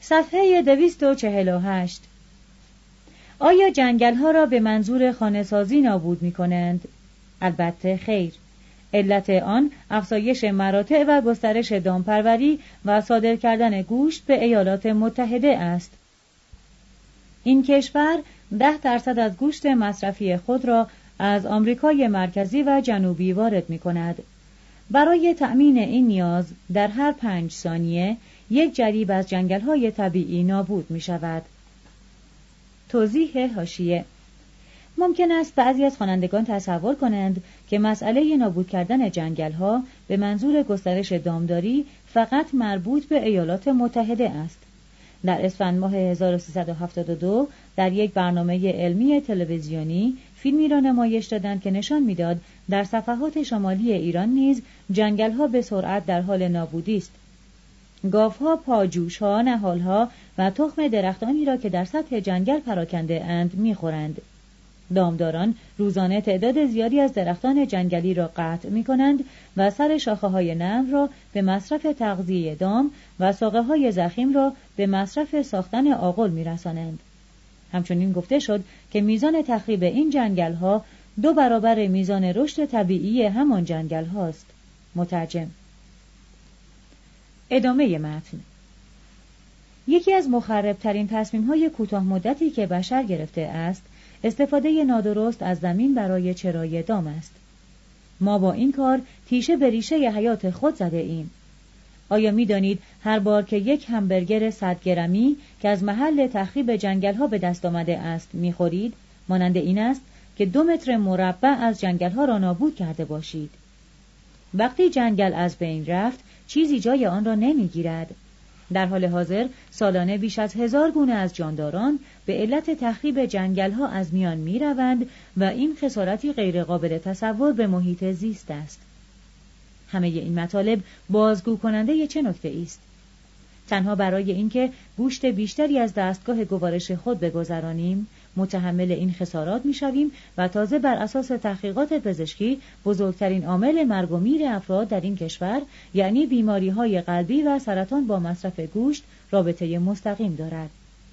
صفحه 248. آیا جنگل‌ها را به منظور خانه‌سازی نابود می‌کنند؟ البته خیر. علت آن افزایش مراتع و گسترش دامپروری و صادر کردن گوشت به ایالات متحده است. این کشور 10% از گوشت مصرفی خود را از آمریکای مرکزی و جنوبی وارد می‌کند. برای تأمین این نیاز در هر 5 ثانیه یک جریب از جنگل‌های طبیعی نابود می‌شود. توضیح حاشیه: ممکن است بعضی از خوانندگان تصور کنند که مسئله نابود کردن جنگل‌ها به منظور گسترش دامداری فقط مربوط به ایالات متحده است. در اسفند ماه 1372 در یک برنامه علمی تلویزیونی فیلمی را نمایش دادند که نشان می‌داد در صفحات شمالی ایران نیز جنگل‌ها به سرعت در حال نابودی است. گاوها، پاجوش‌ها، نهال‌ها و تخم درختانی را که در سطح جنگل پراکنده اند می‌خورند. دامداران روزانه تعداد زیادی از درختان جنگلی را قطع می‌کنند و سر شاخه‌های نرم را به مصرف تغذیه دام و ساقه‌های ضخیم را به مصرف ساختن آغل می‌رسانند. همچنین گفته شد که میزان تخریب این جنگل‌ها 2 برابر میزان رشد طبیعی همان جنگل هاست. مترجم. ادامه متن. یکی از مخربترین تصمیم‌های کوتاه مدتی که بشر گرفته است، استفاده نادرست از زمین برای چرای دام است. ما با این کار تیشه به ریشه حیات خود زده ایم. آیا می دانید هر بار که یک همبرگر 100 گرمی که از محل تخریب جنگل‌ها به دست آمده است می خورید، مانند این است که 2 متر مربع از جنگل‌ها را نابود کرده باشید. وقتی جنگل از بین رفت، چیزی جای آن را نمی گیرد. در حال حاضر سالانه بیش از 1000 گونه از جانداران به علت تخریب جنگل‌ها از میان می روند و این خسارتی غیر قابل تصور به محیط زیست است. همه این مطالب بازگو کننده چه نکته است؟ تنها برای اینکه گوشت بیشتری از دستگاه گوارش خود بگذرانیم، متحمل این خسارات می‌شویم و تازه بر اساس تحقیقات پزشکی بزرگترین عامل مرگ و میر افراد در این کشور، یعنی بیماری‌های قلبی و سرطان، با مصرف گوشت رابطه مستقیم دارد.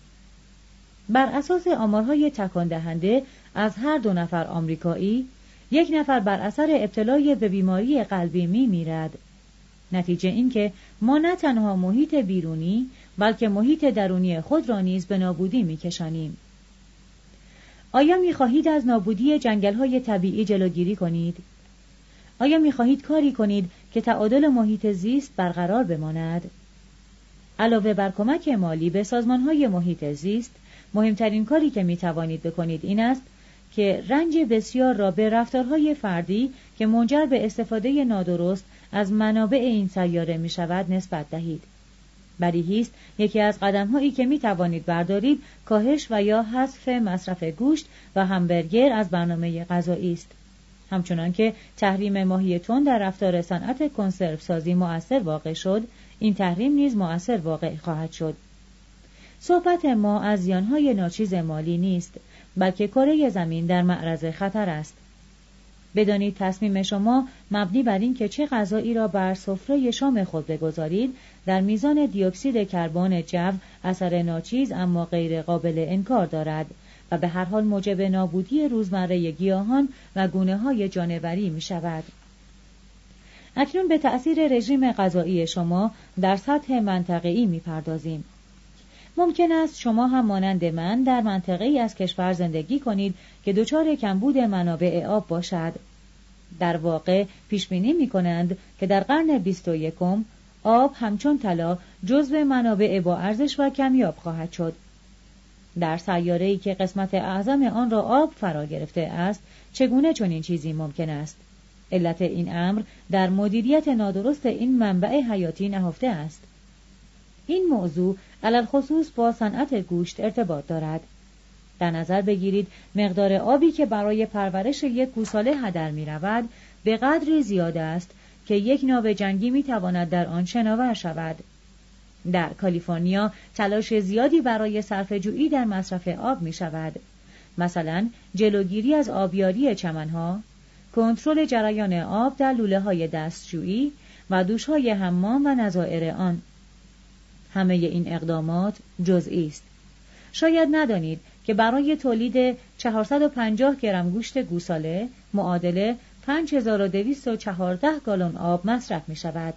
بر اساس آمارهای تکان دهنده، از هر 2 نفر آمریکایی 1 نفر بر اثر ابتلای به بیماری قلبی می‌میرد. نتیجه این که ما نه تنها محیط بیرونی بلکه محیط درونی خود را نیز به نابودی می‌کشانیم. آیا می‌خواهید از نابودی جنگل‌های طبیعی جلوگیری کنید؟ آیا می‌خواهید کاری کنید که تعادل محیط زیست برقرار بماند؟ علاوه بر کمک مالی به سازمان‌های محیط زیست، مهمترین کاری که می‌توانید بکنید این است که رنج بسیار را به رفتارهای فردی که منجر به استفاده نادرست از منابع این سیاره می شود نسبت دهید. بدیهی است یکی از قدم‌هایی که می توانید بردارید کاهش و یا حذف مصرف گوشت و همبرگر از برنامه غذایی است. همچنان که تحریم ماهی تن در رفتار صنعت کنسرو سازی مؤثر واقع شد، این تحریم نیز مؤثر واقع خواهد شد. صحبت ما از زیان‌های ناچیز مالی نیست، بلکه کره زمین در معرض خطر است. بدانید تصمیم شما مبنی بر این که چه غذایی را بر سفره شام خود بگذارید در میزان دیوکسید کربن جو اثر ناچیز اما غیر قابل انکار دارد و به هر حال موجب نابودی روزمره گیاهان و گونه‌های جانوری می شود. اکنون به تأثیر رژیم غذایی شما در سطح منطقه‌ای می پردازیم. ممکن است شما هم مانند من در منطقه‌ای از کشور زندگی کنید که دچار کمبود منابع آب باشد. در واقع پیش‌بینی می‌کنند که در قرن 21 آب همچون طلا جزو منابع با ارزش و کمیاب خواهد شد. در سیاره‌ای که قسمت اعظم آن را آب فرا گرفته است، چگونه چنین چیزی ممکن است؟ علت این امر در مدیریت نادرست این منبع حیاتی نهفته است. این موضوع علل خصوص با صنعت گوشت ارتباط دارد. در نظر بگیرید مقدار آبی که برای پرورش یک گوساله هدر می رود به قدری زیاد است که یک ناو جنگی می تواند در آن شناور شود. در کالیفرنیا تلاش زیادی برای صرفه‌جویی در مصرف آب می شود. مثلا جلوگیری از آبیاری چمنها، کنترل جریان آب در لوله‌های دستشویی و دوش‌های حمام و نظائر آن. همه این اقدامات جزئی است. شاید ندانید که برای تولید 450 گرم گوشت گوساله معادل 5214 گالن آب مصرف می شود.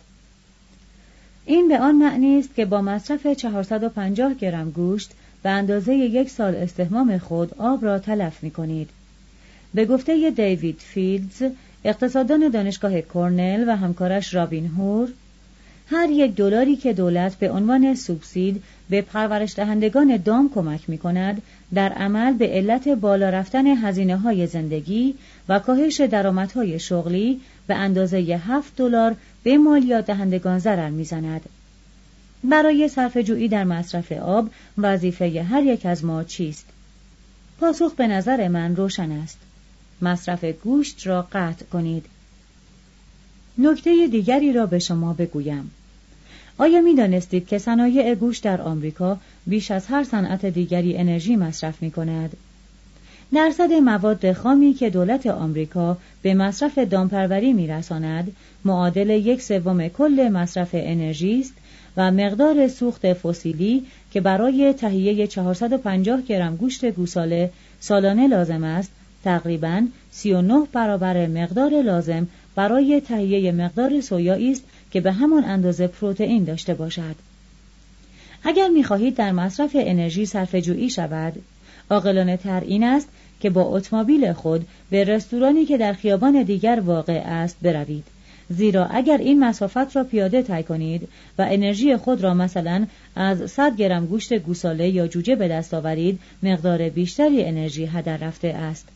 این به آن معنی است که با مصرف 450 گرم گوشت به اندازه 1 سال استحمام خود آب را تلف می کنید. به گفته دیوید فیلدز، اقتصاددان دانشگاه کرنل و همکارش رابین هور، هر $1 که دولت به عنوان سوبسید به پرورش دهندگان دام کمک می کند، در عمل به علت بالا رفتن هزینه‌های زندگی و کاهش درآمدهای شغلی به اندازه $7 به مالیات دهندگان ضرر می زند. برای صرفه‌جویی در مصرف آب وظیفه هر یک از ما چیست؟ پاسخ به نظر من روشن است. مصرف گوشت را قطع کنید. نکته دیگری را به شما بگویم. آیا می دانستید که صنایع گوشت در آمریکا بیش از هر صنعت دیگری انرژی مصرف می کند؟ درصد مواد خامی که دولت آمریکا به مصرف دامپروری می رساند معادل 1/3 کل مصرف انرژی است و مقدار سوخت فسیلی که برای تهیه 450 گرم گوشت گوساله سالانه لازم است تقریباً 39 برابر مقدار لازم برای تهیه مقدار سویایی است که به همان اندازه پروتئین داشته باشد. اگر می‌خواهید در مصرف انرژی صرفه‌جویی شود، عاقلانه تر این است که با اتومبیل خود به رستورانی که در خیابان دیگر واقع است بروید، زیرا اگر این مسافت را پیاده طی کنید و انرژی خود را مثلا از 100 گرم گوشت گوساله یا جوجه به دست آورید، مقدار بیشتری انرژی هدر رفته است.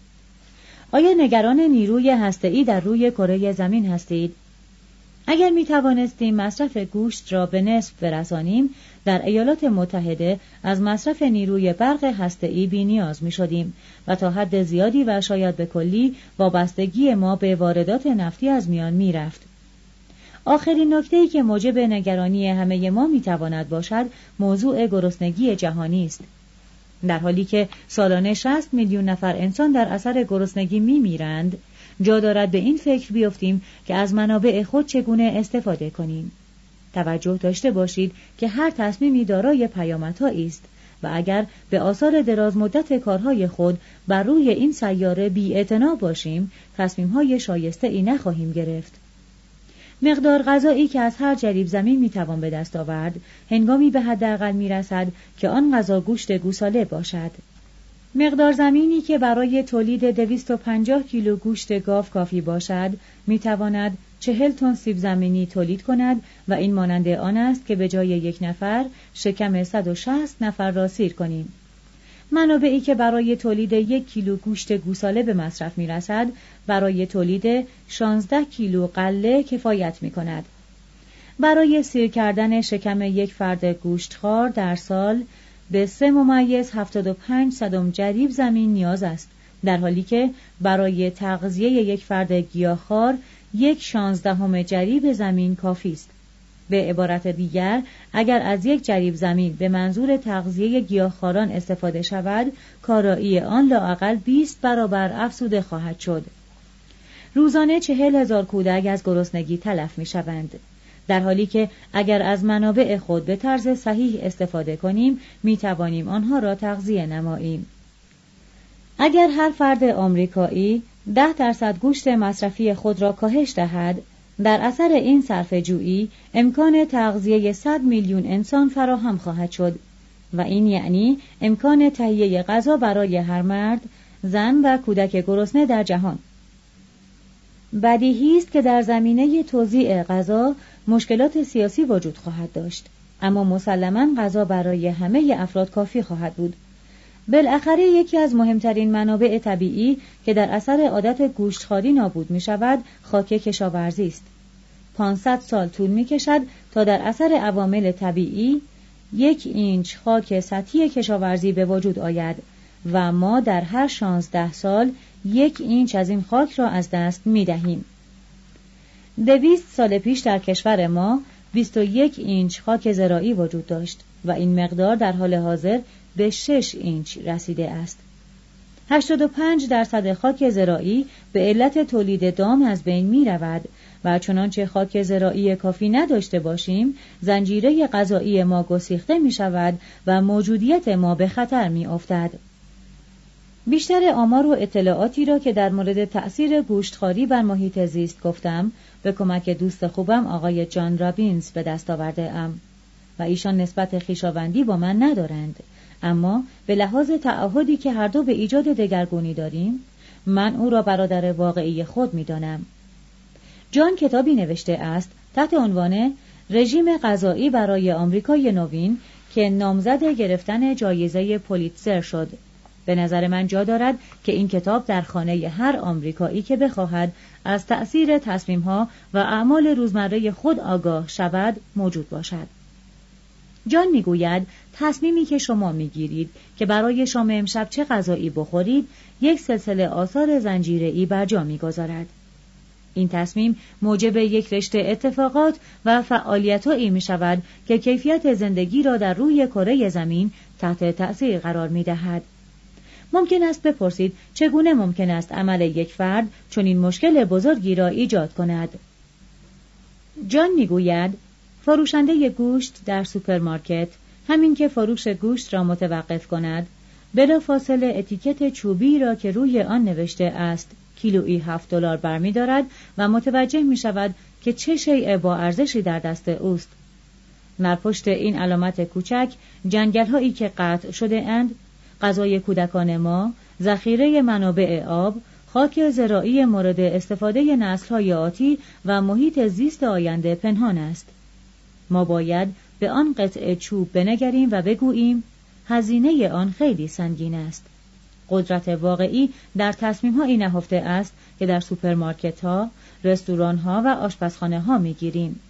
آیا نگران نیروی هسته‌ای در روی کره زمین هستید؟ اگر می توانستیم مصرف گوشت را به نصف برسانیم، در ایالات متحده از مصرف نیروی برق هسته‌ای بی‌نیاز می شدیم و تا حد زیادی و شاید به کلی وابستگی ما به واردات نفتی از میان می رفت. آخرین نکته‌ای که موجب نگرانی همه ما می تواند باشد، موضوع گرسنگی جهانی است. در حالی که سالانه 60 میلیون نفر انسان در اثر گرسنگی می‌میرند، جا دارد به این فکر بیفتیم که از منابع خود چگونه استفاده کنیم. توجه داشته باشید که هر تصمیمی دارای پیامدهایی است و اگر به آثار دراز مدت کارهای خود بر روی این سیاره بی‌اعتنا باشیم، تصمیم‌های شایسته‌ای نخواهیم گرفت. مقدار غذایی که از هر جریب زمین میتوان به دست آورد، هنگامی به حداقل میرسد که آن غذا گوشت گوساله باشد. مقدار زمینی که برای تولید 250 کیلو گوشت گاو کافی باشد، میتواند 40 تن سیب زمینی تولید کند و این مانند آن است که به جای 1 نفر شکم 160 نفر را سیر کنیم. منابعی که برای تولید 1 کیلو گوشت گوساله به مصرف می رسد، برای تولید 16 کیلو غله کفایت می کند. برای سیر کردن شکم یک فرد گوشتخوار در سال به 3.75 جریب زمین نیاز است، در حالی که برای تغذیه یک فرد گیاهخوار 1/16 جریب زمین کافی است. به عبارت دیگر، اگر از 1 جریب زمین به منظور تغذیه گیاهخواران استفاده شود، کارایی آن لااقل 20 برابر افزوده خواهد شد. روزانه 40,000 کودک از گرسنگی تلف می شوند، در حالی که اگر از منابع خود به طرز صحیح استفاده کنیم، می توانیم آنها را تغذیه نماییم. اگر هر فرد آمریکایی 10% گوشت مصرفی خود را کاهش دهد، در اثر این صرفه‌جویی امکان تغذیه 100 میلیون انسان فراهم خواهد شد و این یعنی امکان تهیه غذا برای هر مرد، زن و کودک گرسنه در جهان. بدیهی است که در زمینه توزیع غذا مشکلات سیاسی وجود خواهد داشت، اما مسلماً غذا برای همه افراد کافی خواهد بود. بالاخره یکی از مهمترین منابع طبیعی که در اثر عادت گوشتخواری نابود می شود، خاک کشاورزی است. 500 سال طول می کشد تا در اثر عوامل طبیعی 1 اینچ خاک سطحی کشاورزی به وجود آید و ما در هر 16 سال 1 اینچ از این خاک را از دست می دهیم. 200 سال پیش در کشور ما 21 اینچ خاک زراعی وجود داشت و این مقدار در حال حاضر به 6 اینچ رسیده است. 85% خاک زراعی به علت تولید دام از بین می رود و چنانچه خاک زراعی کافی نداشته باشیم، زنجیره غذایی ما گسیخته می شود و موجودیت ما به خطر می افتد. بیشتر آمار و اطلاعاتی را که در مورد تأثیر گوشتخواری بر محیط زیست گفتم، به کمک دوست خوبم آقای جان رابینز به دست آورده ام و ایشان نسبت خویشاوندی با من ندارند، اما به لحاظ تعهدی که هر دو به ایجاد دگرگونی داریم، من او را برادر واقعی خود می دانم. جان کتابی نوشته است تحت عنوان رژیم غذایی برای آمریکای نوین که نامزد گرفتن جایزه پولیتزر شد. به نظر من جا دارد که این کتاب در خانه هر آمریکایی که بخواهد از تأثیر تصمیم‌ها و اعمال روزمره خود آگاه شود موجود باشد. جان میگوید تصمیمی که شما میگیرید که برای شام امشب چه غذایی بخورید، یک سلسله آثار زنجیره‌ای بر جا میگذارد. این تصمیم موجب یک رشته اتفاقات و فعالیت‌هایی می‌شود که کیفیت زندگی را در روی کره زمین تحت تأثیر قرار می‌دهد. ممکن است بپرسید چگونه ممکن است عمل یک فرد چنین مشکل بزرگی را ایجاد کند؟ جان میگوید فروشنده گوشت در سوپرمارکت همین که فروش گوشت را متوقف کند، بلافاصله اتیکت چوبی را که روی آن نوشته است کیلویی $7 برمی‌دارد و متوجه می‌شود که چه شیء با ارزشی در دست اوست. در پشت این علامت کوچک جنگل‌هایی که قطع شده اند، غذای کودکان ما، ذخیره منابع آب، خاک زراعی مورد استفاده نسل‌های آتی و محیط زیست آینده پنهان است. ما باید به آن قطعه چوب بنگریم و بگوییم هزینه آن خیلی سنگین است. قدرت واقعی در تصمیم‌هایی نهفته است که در سوپرمارکت‌ها، رستوران‌ها و آشپزخانه‌ها می‌گیریم.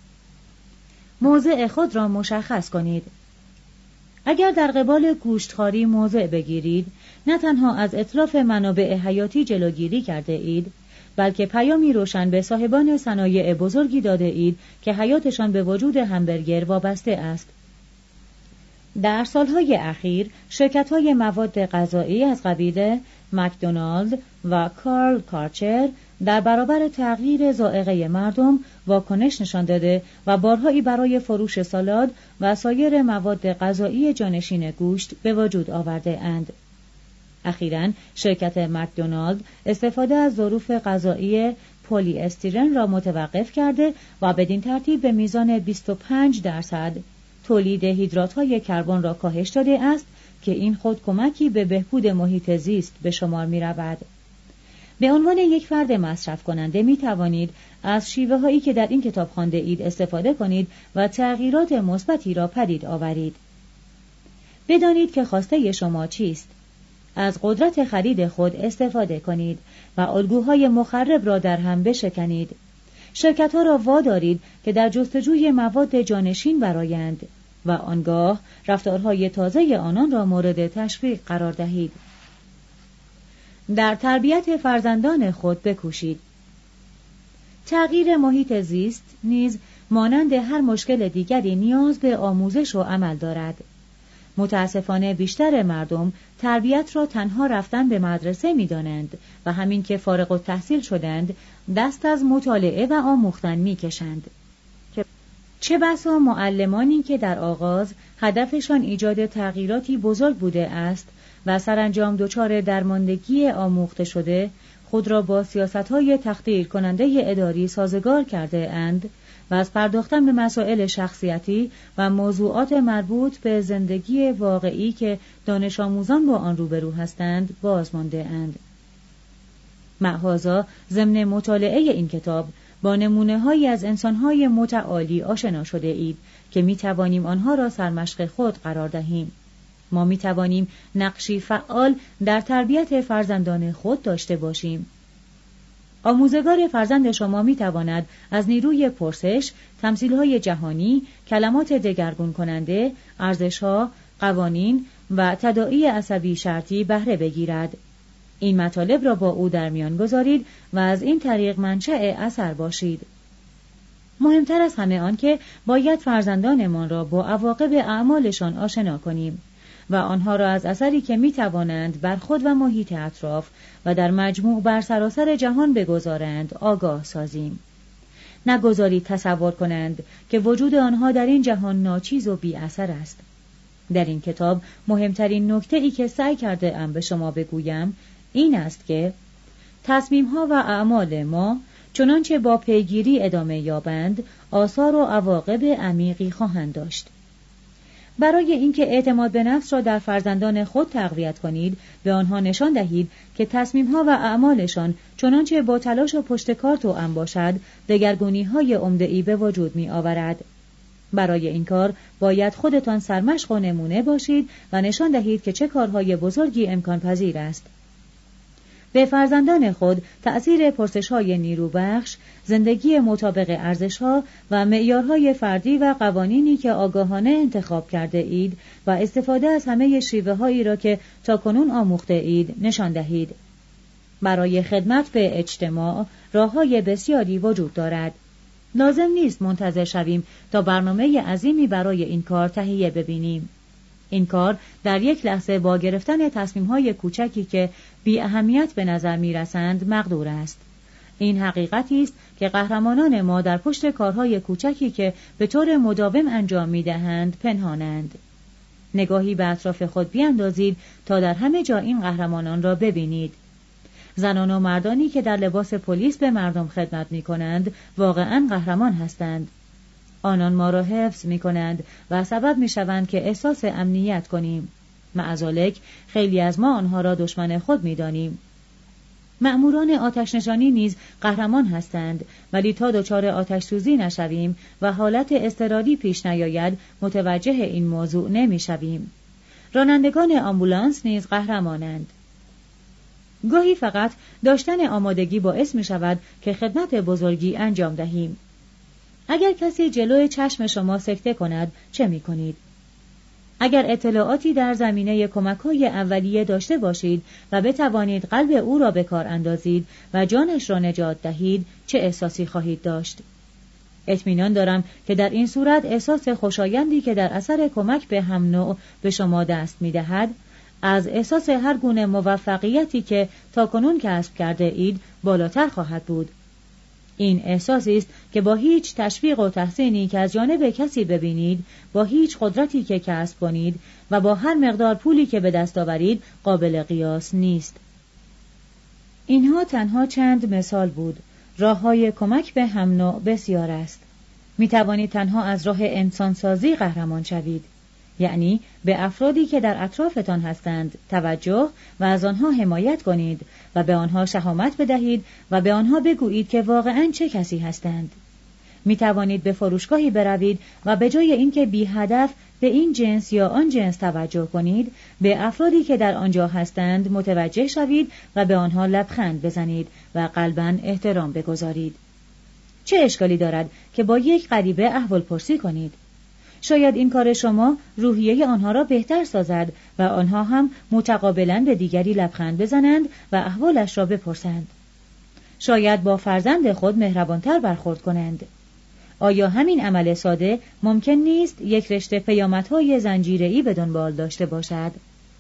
موضع خود را مشخص کنید. اگر در قبال گوشتخواری موضع بگیرید، نه تنها از اتلاف منابع حیاتی جلوگیری کرده اید، بلکه پیامی روشن به صاحبان صنایع بزرگی داده اید که حیاتشان به وجود همبرگر وابسته است. در سالهای اخیر شرکت‌های مواد غذایی از قبیل مکدونالد و کارل کارچر در برابر تغییر ذائقه مردم واکنش نشان داده و بارهایی برای فروش سالاد و سایر مواد غذایی جانشین گوشت به وجود آورده اند. اخیراً شرکت مکدونالد استفاده از ظروف غذایی پلی استیرن را متوقف کرده و بدین ترتیب به میزان 25% تولید هیدرات‌های کربن را کاهش داده است که این خود کمکی به بهبود محیط زیست به شمار می رود. به عنوان یک فرد مصرف کننده می توانید از شیوه هایی که در این کتاب خوانده اید استفاده کنید و تغییرات مثبتی را پدید آورید. بدانید که خواسته شما چیست. از قدرت خرید خود استفاده کنید و الگوهای مخرب را در هم بشکنید. شرکت‌ها را وادارید که در جستجوی مواد جانشین برآیند و آنگاه رفتارهای تازه آنان را مورد تشویق قرار دهید. در تربیت فرزندان خود بکوشید. تغییر محیط زیست نیز مانند هر مشکل دیگری نیاز به آموزش و عمل دارد. متاسفانه بیشتر مردم تربیت را تنها رفتن به مدرسه می دانند و همین که فارغ التحصیل شدند دست از مطالعه و آموختن می کشند. چه بسا معلمانی که در آغاز هدفشان ایجاد تغییراتی بزرگ بوده است و سرانجام دچار درماندگی آموخته شده، خود را با سیاست‌های تخدیر کننده اداری سازگار کرده اند و از پرداختن به مسائل شخصیتی و موضوعات مربوط به زندگی واقعی که دانش آموزان با آن روبرو هستند باز مانده اند. معهازا ضمن مطالعه این کتاب با نمونه‌هایی از انسان‌های متعالی آشنا شده اید که می‌توانیم آنها را سرمشق خود قرار دهیم. ما می‌توانیم نقشی فعال در تربیت فرزندان خود داشته باشیم. آموزگار فرزند شما می‌تواند از نیروی پرسش، تمثیل‌های جهانی، کلمات دگرگون کننده، ارزش‌ها، قوانین و تداعی عصبی شرطی بهره بگیرد. این مطالب را با او در میان گذارید و از این طریق منشأ اثر باشید. مهمتر از همه آن که باید فرزندانمان را با عواقب اعمالشان آشنا کنیم و آنها را از اثری که می‌توانند بر خود و محیط اطراف و در مجموع بر سراسر جهان بگذارند آگاه سازیم. نگذارید تصور کنند که وجود آنها در این جهان ناچیز و بی اثر است. در این کتاب مهمترین نکته‌ای که سعی کرده ام به شما بگویم این است که تصمیم‌ها و اعمال ما چنانچه با پیگیری ادامه یابند آثار و عواقب عمیقی خواهند داشت. برای اینکه اعتماد به نفس را در فرزندان خود تقویت کنید، به آنها نشان دهید که تصمیم‌ها و اعمالشان چنانچه با تلاش و پشتکار توأم باشد، دگرگونی‌های عمده‌ای به وجود می‌آورد. برای این کار باید خودتان سرمشق و نمونه باشید و نشان دهید که چه کارهای بزرگی امکان پذیر است. به فرزندان خود تأثیر پرسش‌های نیروبخش، زندگی مطابق ارزش‌ها و معیارهای فردی و قوانینی که آگاهانه انتخاب کرده اید و استفاده از همه شیوه‌هایی را که تاکنون آموخته اید نشان دهید. برای خدمت به اجتماع راه‌های بسیاری وجود دارد. لازم نیست منتظر شویم تا برنامه عظیمی برای این کار تهیه ببینیم. این کار در یک لحظه با گرفتن تصمیم‌های کوچکی که بی اهمیت به نظر می‌رسند مقدور است. این حقیقتی است که قهرمانان ما در پشت کارهای کوچکی که به طور مداوم انجام می‌دهند پنهانند. نگاهی به اطراف خود بیاندازید تا در همه جا این قهرمانان را ببینید. زنان و مردانی که در لباس پلیس به مردم خدمت می‌کنند واقعاً قهرمان هستند. آنان ما را حفظ می‌کنند و سبب می‌شوند که احساس امنیت کنیم. معذالک خیلی از ما آنها را دشمن خود می‌دانیم. مأموران آتش‌نشانی نیز قهرمان هستند، ولی تا دچار آتش سوزی نشویم و حالت اضطراری پیش نیاید متوجه این موضوع نمی‌شویم. رانندگان آمبولانس نیز قهرمانند. گاهی فقط داشتن آمادگی باعث می‌شود که خدمت بزرگی انجام دهیم. اگر کسی جلوی چشم شما سکته کند چه می‌کنید؟ اگر اطلاعاتی در زمینه کمک‌های اولیه داشته باشید و بتوانید قلب او را به کار اندازید و جانش را نجات دهید چه احساسی خواهید داشت؟ اطمینان دارم که در این صورت احساس خوشایندی که در اثر کمک به هم نوع به شما دست می‌دهد از احساس هر گونه موفقیتی که تاکنون کسب کرده اید بالاتر خواهد بود. این احساسی است که با هیچ تشویق و تحسینی که از جانب کسی ببینید، با هیچ قدرتی که کسب کنید و با هر مقدار پولی که به دست آورید قابل قیاس نیست. اینها تنها چند مثال بود. راه‌های کمک به هم نوع بسیار است. می توانید تنها از راه انسانسازی قهرمان شوید. یعنی به افرادی که در اطرافتان هستند توجه و از آنها حمایت کنید و به آنها شهامت بدهید و به آنها بگویید که واقعاً چه کسی هستند. می توانید به فروشگاهی بروید و به جای اینکه بی هدف به این جنس یا آن جنس توجه کنید، به افرادی که در آنجا هستند متوجه شوید و به آنها لبخند بزنید و قلباً احترام بگذارید. چه اشکالی دارد که با یک غریبه احوالپرسی کنید؟ شاید این کار شما روحیه آنها را بهتر سازد و آنها هم متقابلاً به دیگری لبخند بزنند و احوالش را بپرسند. شاید با فرزند خود مهربانتر برخورد کنند. آیا همین عمل ساده ممکن نیست یک رشته پیامدهای زنجیره‌ای به دنبال داشته باشد؟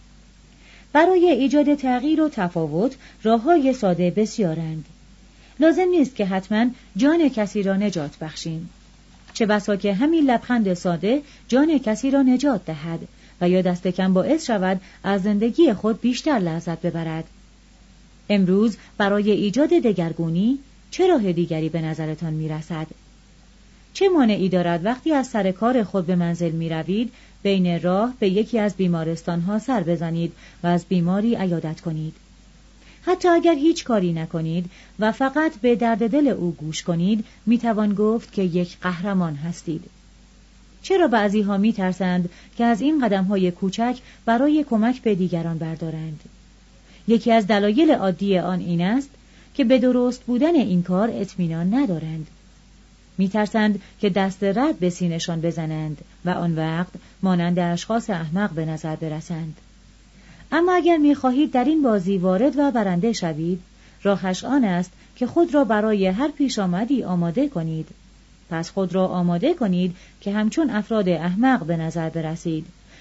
برای ایجاد تغییر و تفاوت راه‌های ساده بسیارند. لازم نیست که حتماً جان کسی را نجات بخشیم. چه بسا که همین لبخند ساده جان کسی را نجات دهد و یا دست کم باعث شود از زندگی خود بیشتر لذت ببرد. امروز برای ایجاد دگرگونی چه راه دیگری به نظرتان میرسد؟ چه مانعی دارد وقتی از سر کار خود به منزل می روید بین راه به یکی از بیمارستانها سر بزنید و از بیماری عیادت کنید؟ حتی اگر هیچ کاری نکنید و فقط به درد دل او گوش کنید می توان گفت که یک قهرمان هستید. چرا بعضی ها می ترسند که از این قدم های کوچک برای کمک به دیگران بردارند؟ یکی از دلایل عادی آن این است که به درست بودن این کار اطمینان ندارند. می‌ترسند که دست رد به سینه‌شان بزنند و آن وقت مانند اشخاص احمق به نظر برسند. اما اگر می‌خواهید در این بازی وارد و برنده شوید، راهش آن است که خود را برای هر پیشامدی آماده کنید. پس خود را آماده کنید که همچون افراد احمق به نظر برسید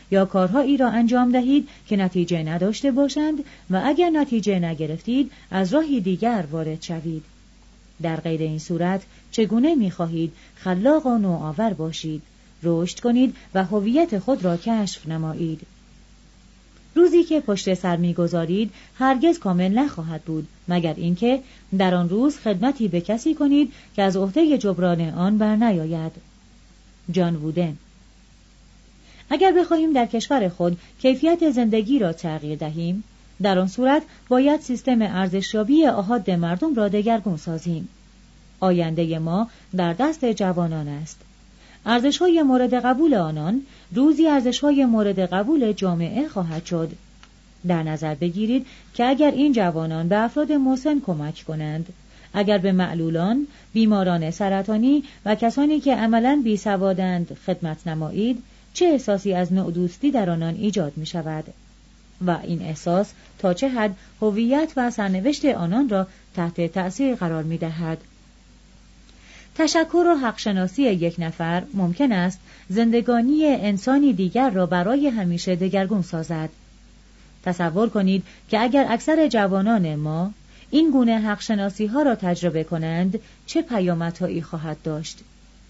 یا کارهایی را انجام دهید که نتیجه نداشته باشند و اگر نتیجه نگرفتید از راهی دیگر وارد شوید. در غیر این صورت چگونه می‌خواهید خلاق و نوآور باشید، رشد کنید و هویت خود را کشف نمایید؟ روزی که پشت سر می‌گذارید هرگز کامل نخواهد بود مگر اینکه در آن روز خدمتی به کسی کنید که از عهده جبران آن بر نیاید. جان وودن. اگر بخواهیم در کشور خود کیفیت زندگی را تغییر دهیم، در آن صورت باید سیستم ارزشیابی آحاد مردم را دگرگون سازیم. آینده ما در دست جوانان است. ارزش‌های مورد قبول آنان روزی ارزش‌های مورد قبول جامعه خواهد شد. در نظر بگیرید که اگر این جوانان به افراد مسن کمک کنند، اگر به معلولان، بیماران سرطانی و کسانی که عملاً بیسوادند خدمت نمایید، چه احساسی از نوع-دوستی در آنان ایجاد می شود؟ و این احساس تا چه حد هویت و سرنوشت آنان را تحت تأثیر قرار می دهد؟ تشکر و حقشناسی یک نفر ممکن است زندگانی انسانی دیگر را برای همیشه دگرگون سازد. تصور کنید که اگر اکثر جوانان ما این گونه حقشناسی ها را تجربه کنند، چه پیامدهایی خواهد داشت؟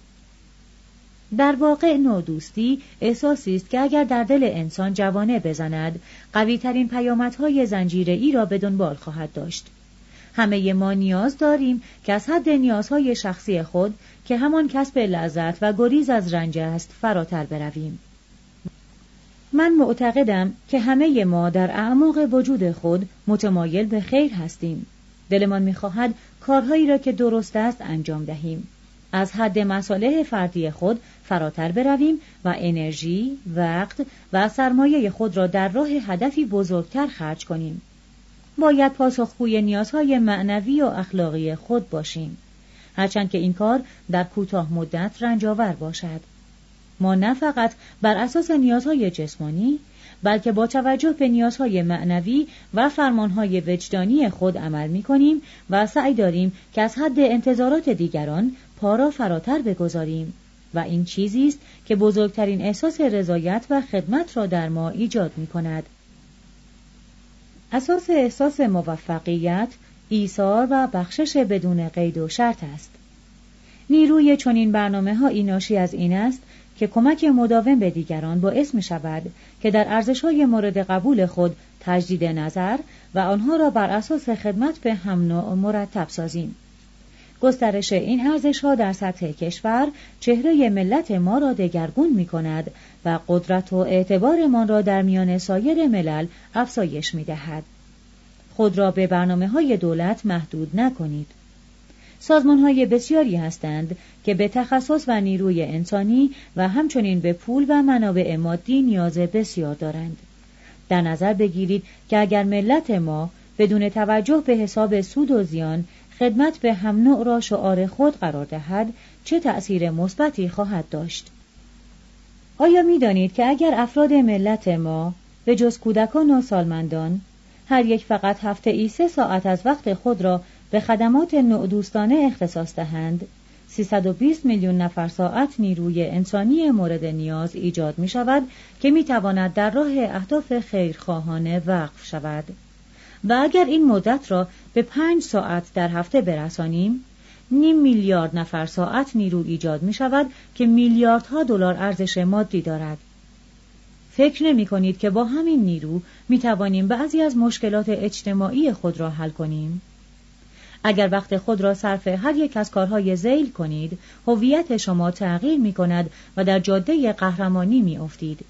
در واقع نوع-دوستی احساسی است که اگر در دل انسان جوانه بزند، قوی‌ترین پیامدهای زنجیره‌ای را به دنبال خواهد داشت. همه ما نیاز داریم که از حد نیازهای شخصی خود که همان کسب لذت و گریز از رنج است فراتر برویم. من معتقدم که همه ما در اعماق وجود خود متمایل به خیر هستیم. دلمان می‌خواهد کارهایی را که درست است انجام دهیم. از حد مصالح فردی خود فراتر برویم و انرژی، وقت و سرمایه خود را در راه هدفی بزرگتر خرج کنیم. باید پاسخگوی نیازهای معنوی و اخلاقی خود باشیم، هرچند که این کار در کوتاه مدت رنجاور باشد. ما نه فقط بر اساس نیازهای جسمانی، بلکه با توجه به نیازهای معنوی و فرمانهای وجدانی خود عمل می‌کنیم و سعی داریم که از حد انتظارات دیگران پا را فراتر بگذاریم و این چیزی است که بزرگترین احساس رضایت و خدمت را در ما ایجاد می‌کند. اساس احساس موفقیت، ایثار و بخشش بدون قید و شرط است. نیروی چنین برنامه‌هایی ناشی از این است که کمک مداوم به دیگران باعث می شود که در ارزش‌های مورد قبول خود تجدید نظر و آنها را بر اساس خدمت به هم نوع مرتب سازیم. گسترش این ارزش‌ها در سطح کشور چهره ملت ما را دگرگون می‌کند و قدرت و اعتبارمان را در میان سایر ملل افزایش می‌دهد. خود را به برنامه‌های دولت محدود نکنید. سازمان‌های بسیاری هستند که به تخصص و نیروی انسانی و همچنین به پول و منابع مادی نیاز بسیار دارند. در نظر بگیرید که اگر ملت ما بدون توجه به حساب سود و زیان خدمت به هم نوع را شعار خود قرار دهد، چه تأثیر مثبتی خواهد داشت؟ آیا می دانید که اگر افراد ملت ما به جز کودکان و سالمندان هر یک فقط هفته‌ای 3 ساعت از وقت خود را به خدمات نوع-دوستانه اختصاص دهند، 320 میلیون نفر ساعت نیروی انسانی مورد نیاز ایجاد می شود که می تواند در راه اهداف خیرخواهانه وقف شود. و اگر این مدت را به 5 ساعت در هفته برسانیم، 500 میلیارد نفر ساعت نیرو ایجاد می شود که میلیاردها دلار ارزش مادی دارد. فکر نمی کنید که با همین نیرو می توانیم بعضی از مشکلات اجتماعی خود را حل کنیم؟ اگر وقت خود را صرف هر یک از کارهای ذیل کنید، هویت شما تغییر می کند و در جاده قهرمانی می افتید.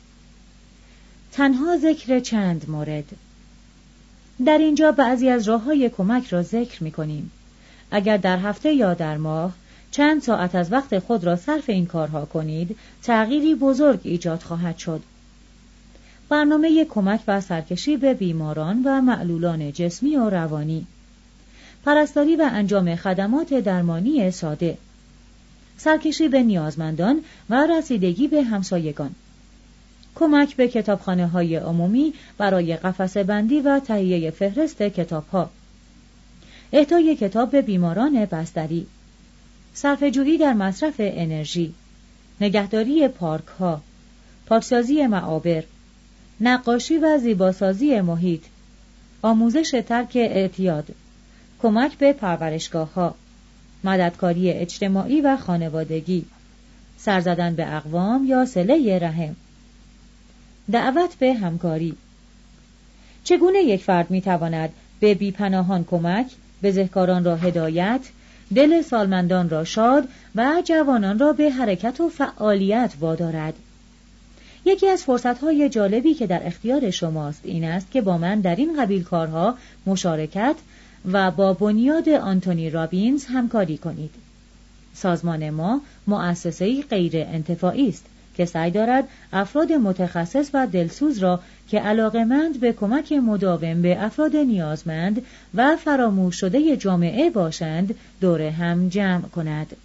تنها ذکر چند مورد. در اینجا بعضی از راه‌های کمک را ذکر می‌کنیم. اگر در هفته یا در ماه چند ساعت از وقت خود را صرف این کارها کنید، تغییری بزرگ ایجاد خواهد شد. برنامه کمک و سرکشی به بیماران و معلولان جسمی و روانی، پرستاری و انجام خدمات درمانی ساده، سرکشی به نیازمندان و رسیدگی به همسایگان، کمک به کتابخانه‌های عمومی برای قفسه بندی و تهیه فهرست کتاب‌ها، اهدای کتاب به بیماران بستری، صرفه‌جویی در مصرف انرژی، نگهداری پارک‌ها، پاکسازی معابر، نقاشی و زیباسازی محیط، آموزش ترک اعتیاد، کمک به پرورشگاه‌ها، مددکاری اجتماعی و خانوادگی، سر زدن به اقوام یا صله رحم، دعوت به همکاری. چگونه یک فرد می‌تواند به بی‌پناهان کمک، بزهکاران را هدایت، دل سالمندان را شاد و جوانان را به حرکت و فعالیت وادارد؟ یکی از فرصت‌های جالبی که در اختیار شماست این است که با من در این قبیل کارها مشارکت و با بنیاد آنتونی رابینز همکاری کنید. سازمان ما مؤسسه‌ای غیر انتفاعی است که سعی دارد افراد متخصص و دلسوز را که علاقه‌مند به کمک مداوم به افراد نیازمند و فراموش شده جامعه باشند دور هم جمع کند.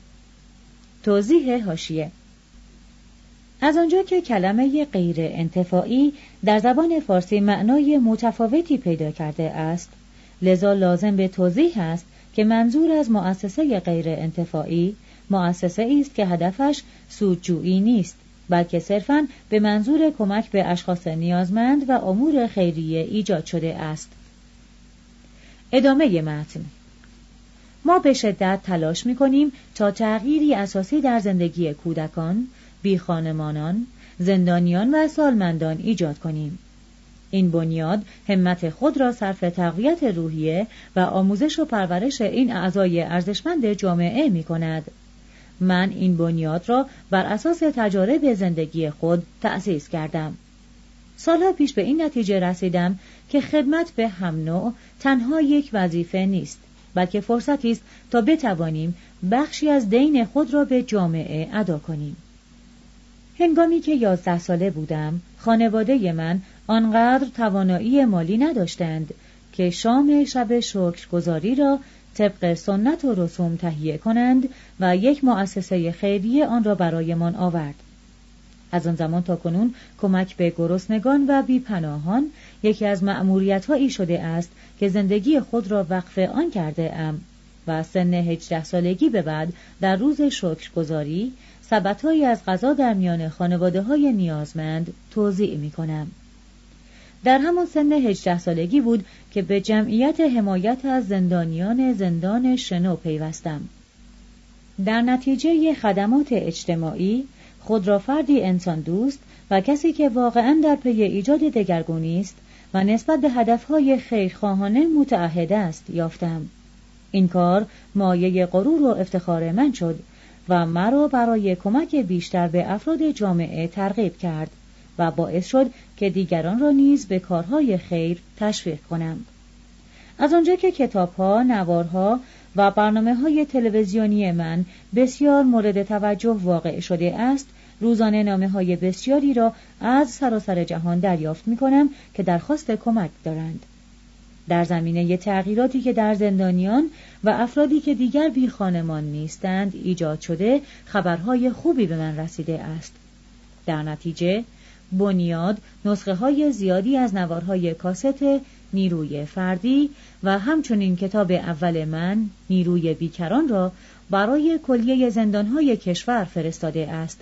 توضیح حاشیه: از آنجا که کلمه غیر انتفاعی در زبان فارسی معنای متفاوتی پیدا کرده است، لذا لازم به توضیح است که منظور از مؤسسه غیر انتفاعی مؤسسه است که هدفش سودجویی نیست، بلکه صرفاً به منظور کمک به اشخاص نیازمند و امور خیریه ایجاد شده است. ادامه متن: ما به شدت تلاش می‌کنیم تا تغییری اساسی در زندگی کودکان، بیخانمانان، زندانیان و سالمندان ایجاد کنیم. این بنیاد همت خود را صرف تقویت روحیه و آموزش و پرورش این اعضای ارزشمند جامعه می‌کند. من این بنیاد را بر اساس تجارب زندگی خود تأسیس کردم. سالها پیش به این نتیجه رسیدم که خدمت به هم نوع تنها یک وظیفه نیست، بلکه فرصتی است تا بتوانیم بخشی از دین خود را به جامعه ادا کنیم. هنگامی که 11 ساله بودم، خانواده من آنقدر توانایی مالی نداشتند که شام شب شکرگزاری را طبق سنت و رسوم تهیه کنند و یک مؤسسه خیریه آن را برایمان آورد. از آن زمان تا کنون کمک به گرسنگان و بی‌پناهان یکی از مأموریت‌هایی شده است که زندگی خود را وقف آن کرده ام و سن 18 سالگی به بعد در روز شکرگزاری سبدهایی از غذا در میان خانواده‌های نیازمند توزیع می‌کنم. در همان سن 18 سالگی بود که به جمعیت حمایت از زندانیان زندان شنو پیوستم. در نتیجه خدمات اجتماعی خود را فردی انسان دوست و کسی که واقعاً در پی ایجاد دگرگونی است و نسبت به هدفهای خیرخواهانه متعهد است یافتم. این کار مایه غرور و افتخار من شد و مرا برای کمک بیشتر به افراد جامعه ترغیب کرد و باعث شد که دیگران را نیز به کارهای خیر تشویق کنم. از آنجا که کتاب‌ها، نوارها و برنامه‌های تلویزیونی من بسیار مورد توجه واقع شده است، روزانه نامه‌های بسیاری را از سراسر جهان دریافت می‌کنم که درخواست کمک دارند. در زمینه تغییراتی که در زندانیان و افرادی که دیگر بی خانمان نیستند ایجاد شده، خبرهای خوبی به من رسیده است. در نتیجه، بنیاد نسخه‌های زیادی از نوارهای کاست نیروی فردی و همچنین کتاب اول من نیروی بیکران را برای کلیه زندانهای کشور فرستاده است.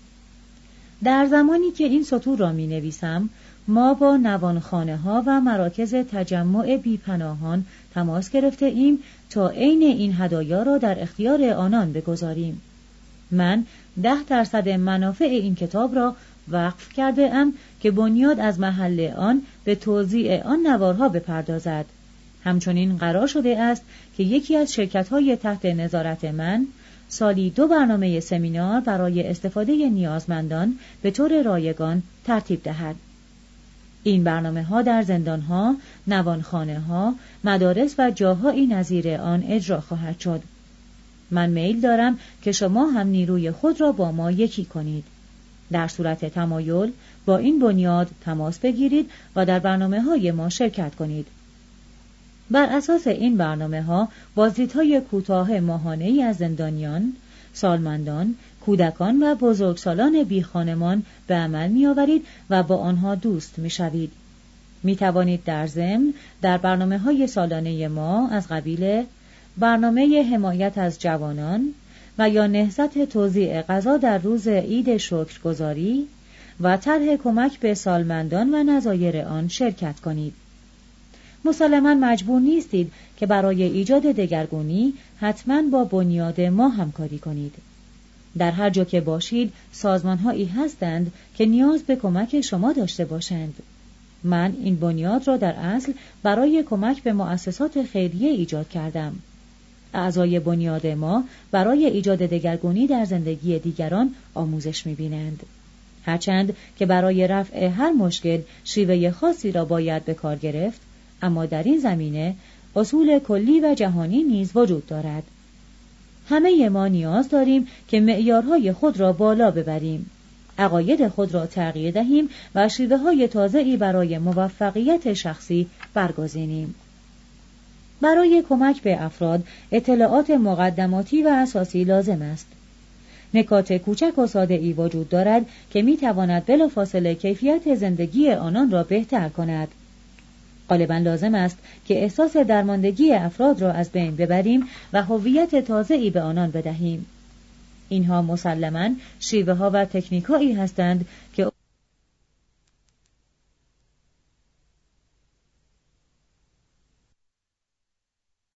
در زمانی که این سطور را می نویسم، ما با نوانخانه‌ها و مراکز تجمع بی‌پناهان تماس گرفته ایم تا عین این هدایا را در اختیار آنان بگذاریم. من 10% منافع این کتاب را وقف کرده ام که بنیاد از محل آن به توزیع آن نوارها بپردازد. همچنین قرار شده است که یکی از شرکت‌های تحت نظارت من سالی 2 برنامه سمینار برای استفاده نیازمندان به طور رایگان ترتیب دهد. این برنامه‌ها در زندان‌ها، نوانخانه‌ها، مدارس و جاهایی نظیر آن اجرا خواهد شد. من میل دارم که شما هم نیروی خود را با ما یکی کنید. در صورت تمایل با این بنیاد تماس بگیرید و در برنامه‌های ما شرکت کنید. بر اساس این برنامه‌ها بازدیدهای کوتاه ماهانه‌ای از زندانیان، سالمندان، کودکان و بزرگسالان بیخانمان به عمل می‌آورید و با آنها دوست می‌شوید. می‌توانید در ضمن در برنامه‌های سالانه ما از قبیل برنامه حمایت از جوانان و یا نهضت توزیع غذا در روز عید شکرگزاری و طرح کمک به سالمندان و نظایر آن شرکت کنید. مسلماً مجبور نیستید که برای ایجاد دگرگونی حتماً با بنیاد ما همکاری کنید. در هر جا که باشید سازمان‌هایی هستند که نیاز به کمک شما داشته باشند. من این بنیاد را در اصل برای کمک به مؤسسات خیریه ایجاد کردم. اعضای بنیاد ما برای ایجاد دگرگونی در زندگی دیگران آموزش می‌بینند. هرچند که برای رفع هر مشکل شیوه خاصی را باید به کار گرفت، اما در این زمینه اصول کلی و جهانی نیز وجود دارد. همه ما نیاز داریم که معیارهای خود را بالا ببریم، عقاید خود را تغییر دهیم و شیوه‌های تازه‌ای برای موفقیت شخصی برگزینیم. برای کمک به افراد اطلاعات مقدماتی و اساسی لازم است. نکات کوچک و ساده‌ای وجود دارد که می‌تواند بلافاصله کیفیت زندگی آنان را بهتر کند. غالباً لازم است که احساس درماندگی افراد را از بین ببریم و هویت تازه‌ای به آنان بدهیم. اینها مسلماً شیوه‌ها و تکنیک‌هایی هستند که